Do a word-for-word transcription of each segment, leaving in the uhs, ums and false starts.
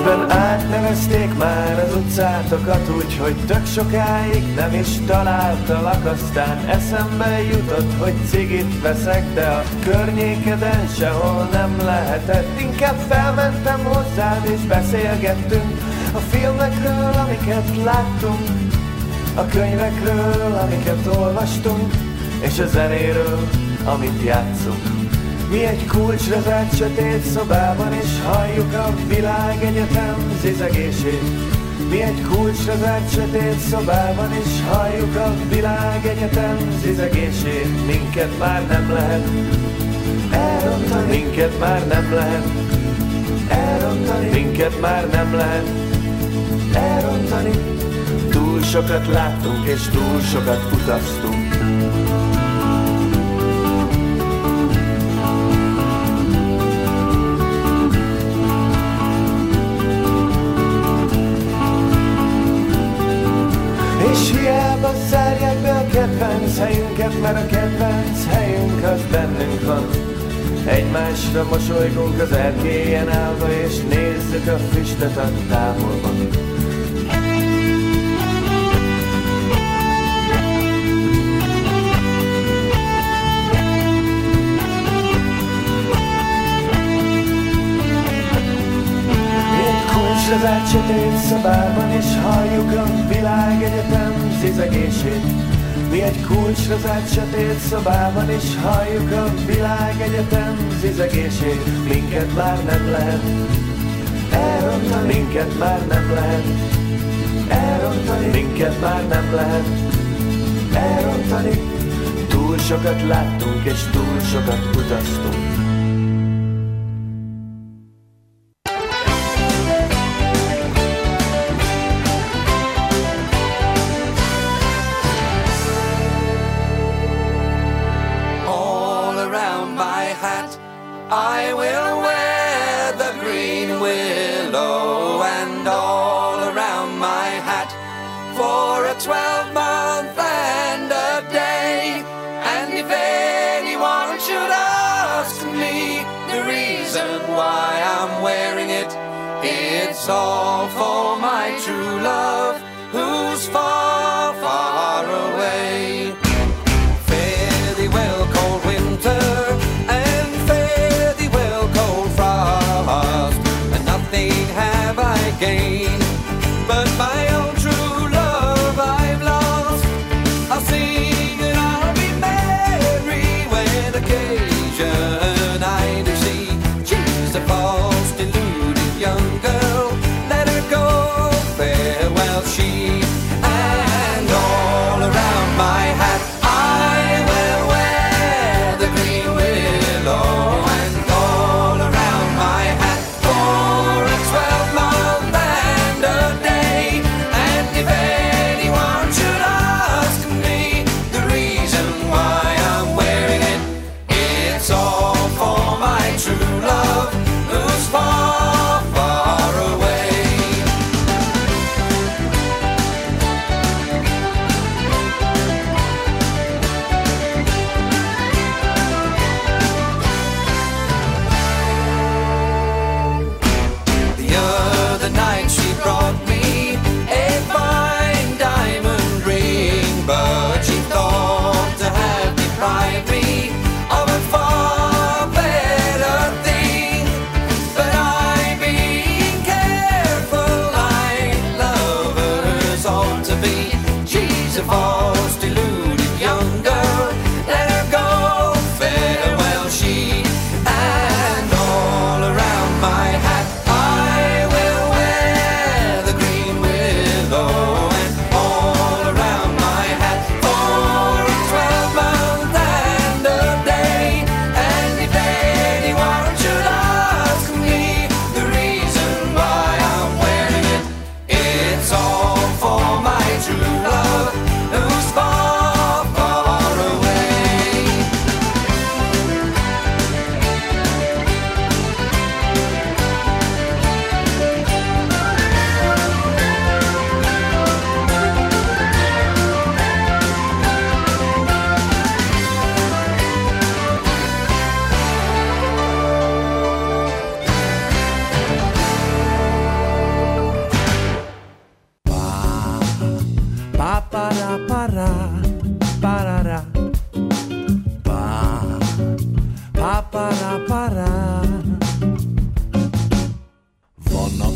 Közben átnevezték már az utcátokat úgy, hogy tök sokáig nem is találtalak. Aztán eszembe jutott, hogy cigit veszek, de a környékeden sehol nem lehetett. Inkább felmentem hozzád és beszélgettünk a filmekről, amiket láttunk, a könyvekről, amiket olvastunk, és a zenéről, amit játszunk. Mi egy kulcsra zárt sötét szobában, és halljuk a világegyetem zizegését. Mi egy kulcsra zárt sötét szobában, és halljuk a világegyetem zizegését. Minket már nem lehet elrontani, minket már nem lehet elrontani, minket már nem lehet elrontani. Túl sokat láttunk, és túl sokat utaztunk. És hiába zárják be a kedvenc helyünket, mert a kedvenc helyünk az bennünk van. Egymásra mosolygunk az erkélyen állva, és nézzük a füstöt a távolban. Kulcsra zárt sötét szobában, és halljuk a világegyetem zizegését. Mi egy kulcsra zárt sötét szobában, és halljuk a világegyetem zizegését. Minket már nem lehet elrontani, minket már nem lehet elrontani, minket már nem lehet elrontani. Túl sokat láttunk, és túl sokat utaztunk. I will wear the green willow, and all around my hat for a twelve month and a day. And if anyone should ask me the reason why I'm wearing it, it's all for my true love, who's far, far away. Fare thee well, cold winter, have I gained, but my own true love I've lost. I'll sing and I'll be merry when occasion I do see. She's a false, deluded young girl, let her go, farewell she. And all around my hat I will wear the green willow, and all around my hat for a twelve month and a day. And if anyone should ask me the reason why I'm wearing it, it's all for my true love, who's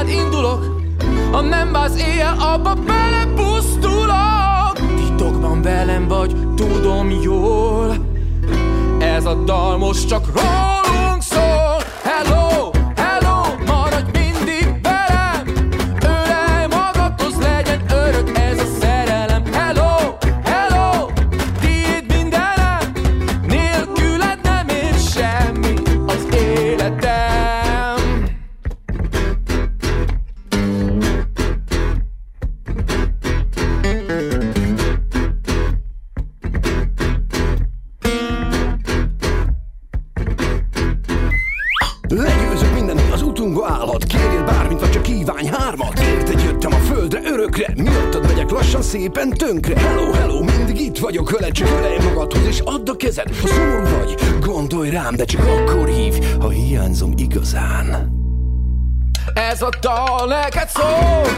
hozzád indulok, ha nem válsz éjjel, abba belepusztulok. Titokban velem vagy, tudom jól, ez a dal most csak rólunk szól. Hello, hello, maradj mindig velem, ölelj magadhoz, legyen örök ez a szerelem. Hello, hello, tiéd mindenem, nélküled nem ér semmi az életem. Legyőzök mindent, az utunkba állhat. Kérjél bármit, vagy csak kívánj hármat. Érted jöttem a földre örökre, miattad megyek lassan szépen tönkre. Hello, hello, mindig itt vagyok veled, csak ölelj magadhoz és add a kezed. Ha szomorú vagy, gondolj rám, de csak akkor hívj, ha hiányzom igazán. Ez a dal neked szól.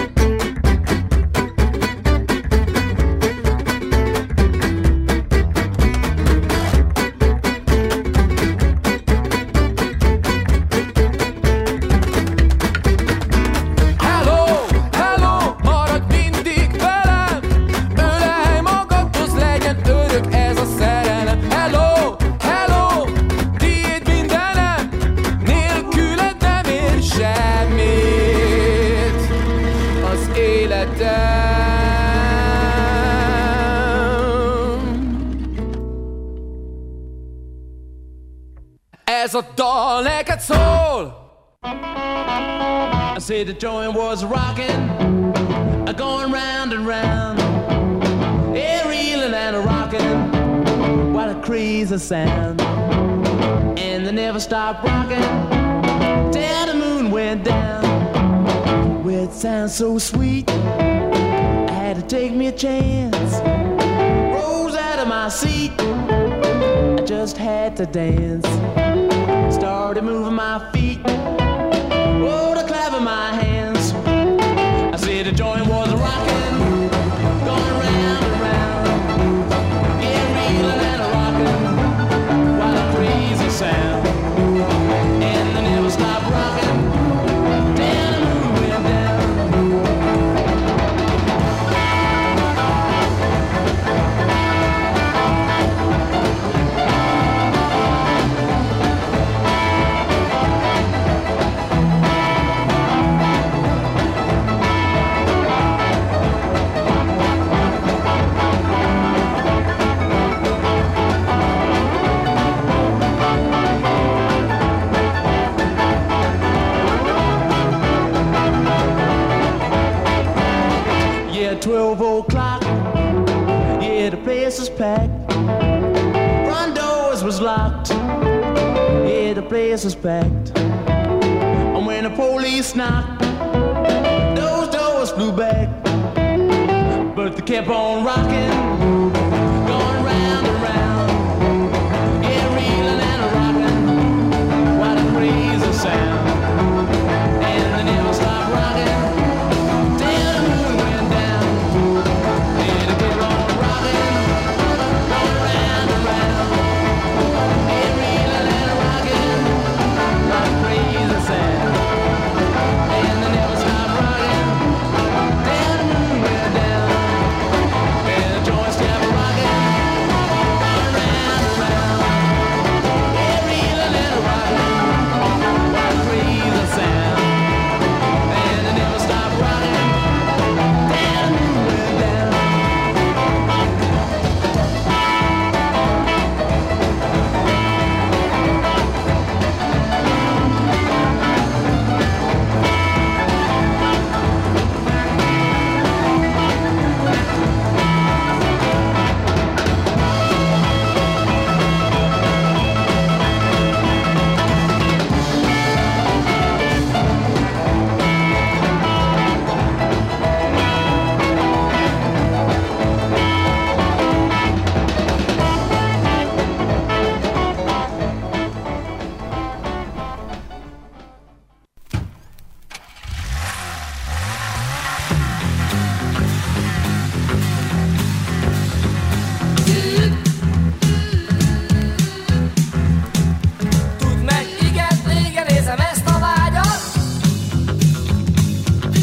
Ez a dal neked szól. I said the joint was rocking, going round and round, yeah, reeling and rocking, what a crazy sound. And they never stopped rocking till the moon went down. Well, it sounds so sweet, I had to take me a chance. Rose out of my seat, I just had to dance. Started moving my feet, oh, to clapping my hands. I said the joint was rocking, going round and round, yeah, reeling and rocking, what a crazy sound. And they never stopped rocking till the moon went down. twelve o'clock, yeah, the place was packed. Front doors was locked, yeah, the place was packed. And when the police knocked, those doors flew back. But they kept on rocking, going round and round, yeah, reeling and rocking, what a crazy sound. And they never stopped rocking till the moon went down. Yeah, they kept on rocking, going round and round, yeah, reeling and rocking, what a crazy sound. And they never stopped rocking till the moon went down. And the joints kept rocking.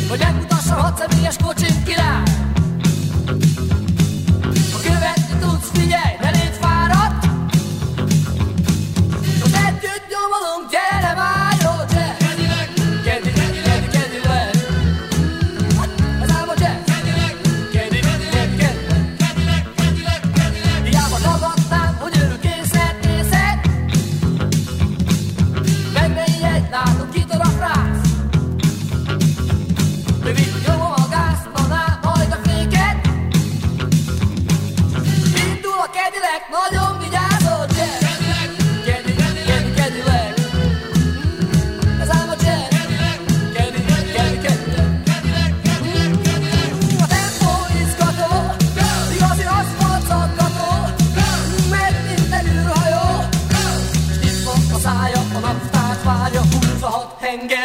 hogy megmutassa hat személyes kocsim király. Ha követni tudsz, figyelj, ne légy fáradt. Most együtt nyomolunk, gyere már, jó, gyere. Kedi, kedi, kedi, kedileg. Ez ám a jazz. Kedi, kedi, kedi, kedileg. Hiába tagadnám, hogy örökké szeretnészed. Meg ne ijedj, látom, kitorak rász. Rövid nyomom a gázt, tanál majd a féket. Indul a kedileg, nagyon vigyázol, jazz. Kedi, kedi, kedileg. Ez ám a jazz. Kedi, kedi, kedileg. A tempó izgató, igazi aszfalt szaggató, megy minden űrhajó. S nyitva a szája, a naptárt várja, huszonhat henger.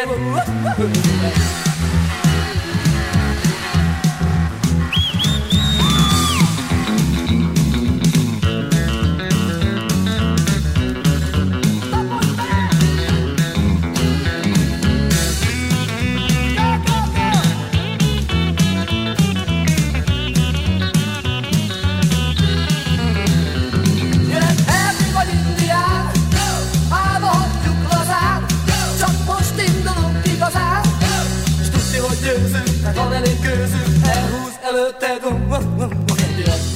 Jöhet Elmi vagy Indián, álba hagyjuk lazán, csak most indulunk igazán. S tudni, hogy győzünk, mert van elég gőzünk, elhúz előtted a kedileg.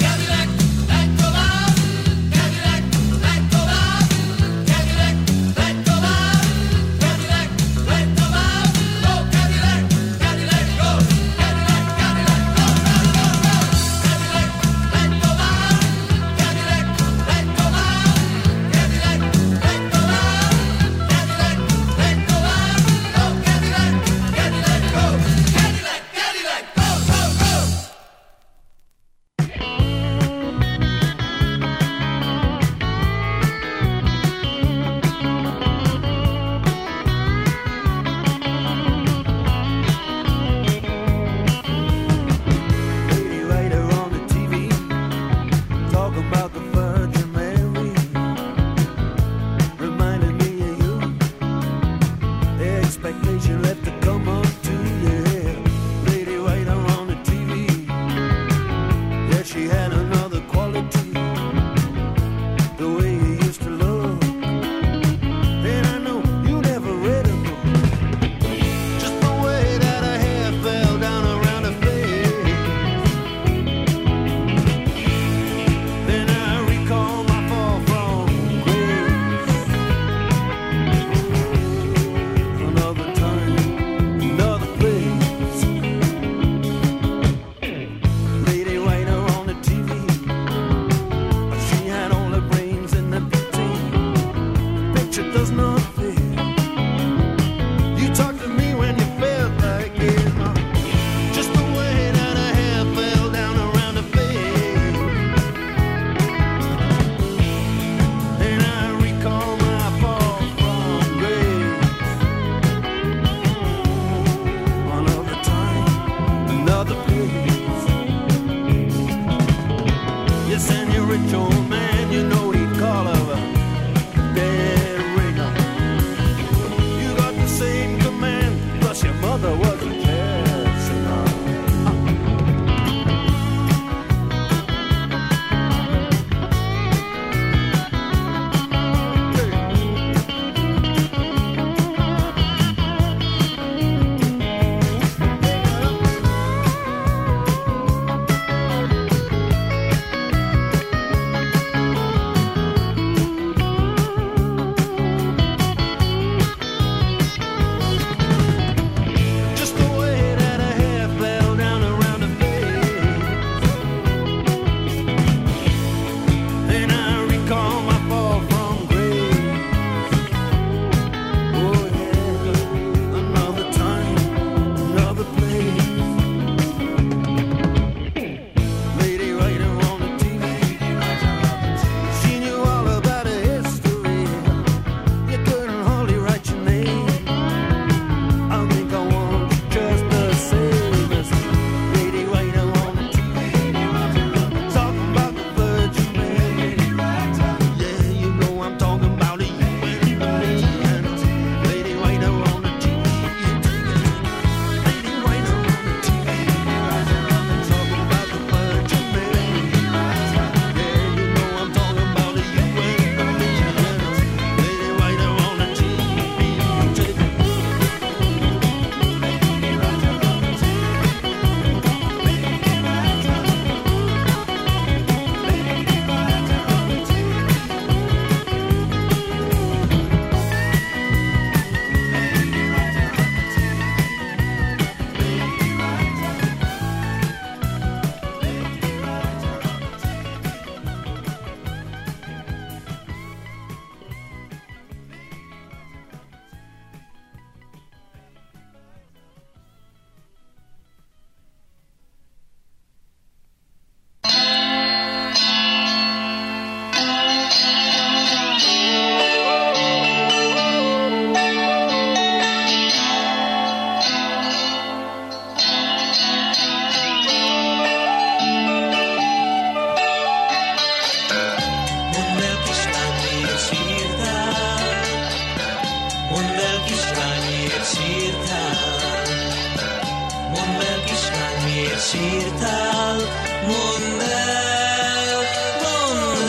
miért sírtál, mondd el, mondd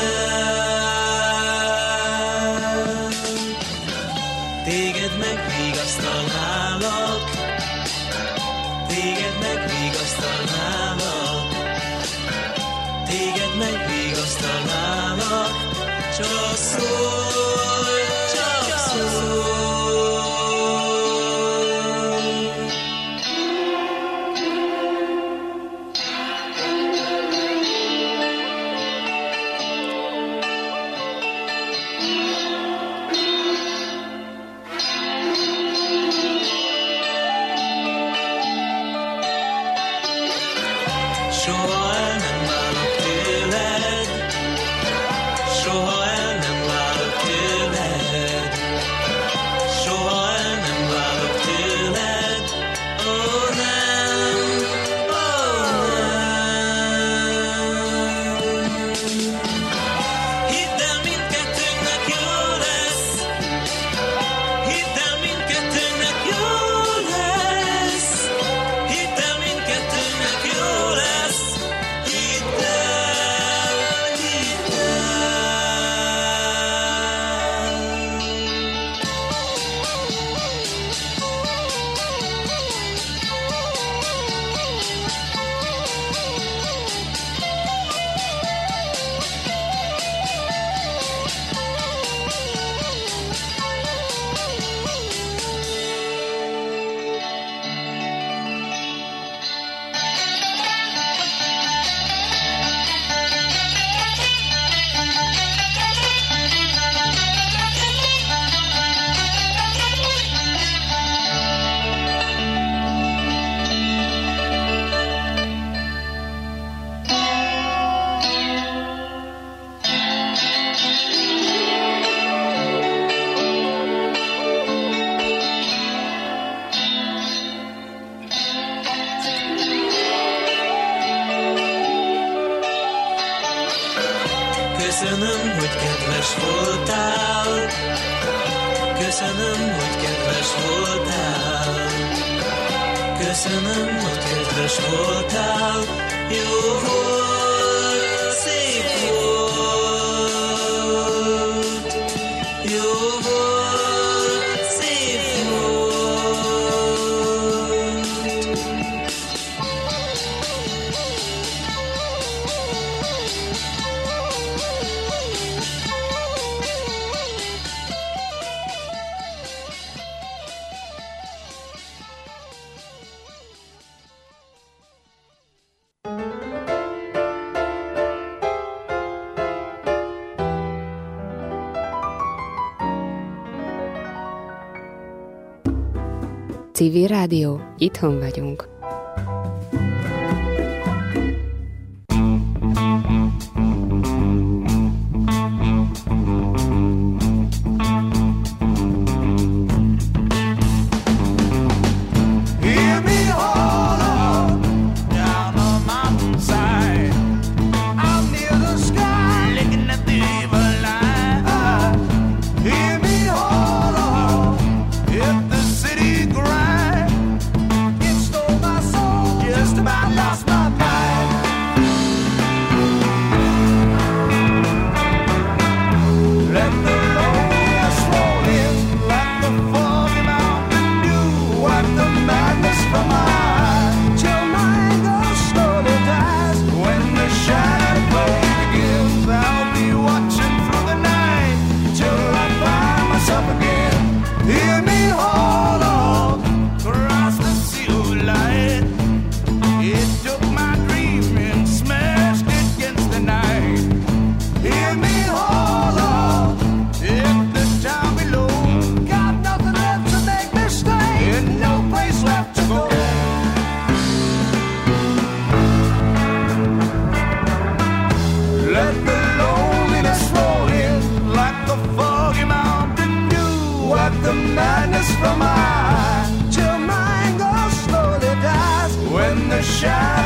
el. Téged megvigasztalnálak, téged megvigasztalnálak, téged megvigasztalnálak, csak szólj, csak szólj. Soha el nem válok tőled, soha el nem válok tőled, soha el nem válok tőled, ó nem, ó nem. Hidd el, mindkettőnknek jó lesz, hidd el, mindkettőnknek jó lesz, hidd el, mindkettőnknek jó lesz. Köszönöm, hogy kedves voltál, köszönöm, hogy kedves voltál, köszönöm, hogy kedves voltál, jó volt, szép volt, jó volt, szép volt. Civil Rádió, itthon vagyunk. From eye till mine goes slowly dies when the shine